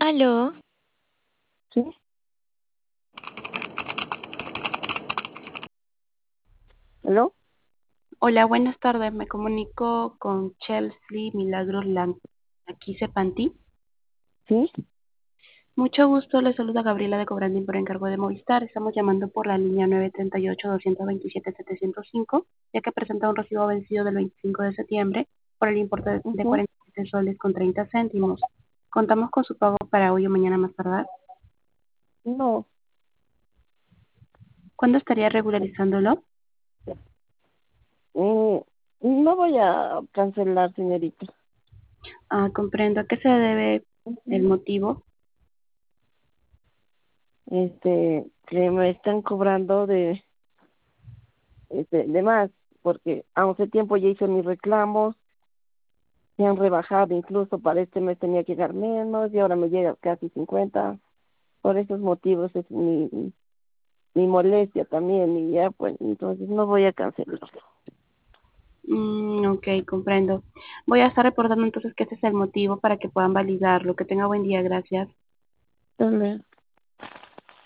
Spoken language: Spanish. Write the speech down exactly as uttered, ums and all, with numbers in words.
Aló, Sí, ¿aló? Hola, buenas tardes. Me comunico con Chelsea Milagros Lang. Aquí Panti. Sí, Mucho gusto, le saluda Gabriela de Cobrandín por encargo de Movistar. Estamos llamando por la línea nueve tres ocho, dos dos siete, siete cero cinco, ya que presenta un recibo vencido del veinticinco de septiembre por el importe de de ujú. cuarenta y siete soles con treinta céntimos. Contamos con su pago para hoy o mañana más tardar. No, ¿Cuándo estaría regularizándolo? mm, no voy a cancelar, señorita. Ah, comprendo. ¿A qué se debe el Ujú. motivo? Este, que me están cobrando de, este, de más, porque hace tiempo ya hice mis reclamos, se han rebajado, incluso para este mes tenía que dar menos y ahora me llega casi cincuenta. Por esos motivos es mi, mi molestia también y ya pues entonces no voy a cancelar. Mm, ok, comprendo. Voy a estar reportando entonces que ese es el motivo para que puedan validarlo. Que tenga buen día, gracias. Dale.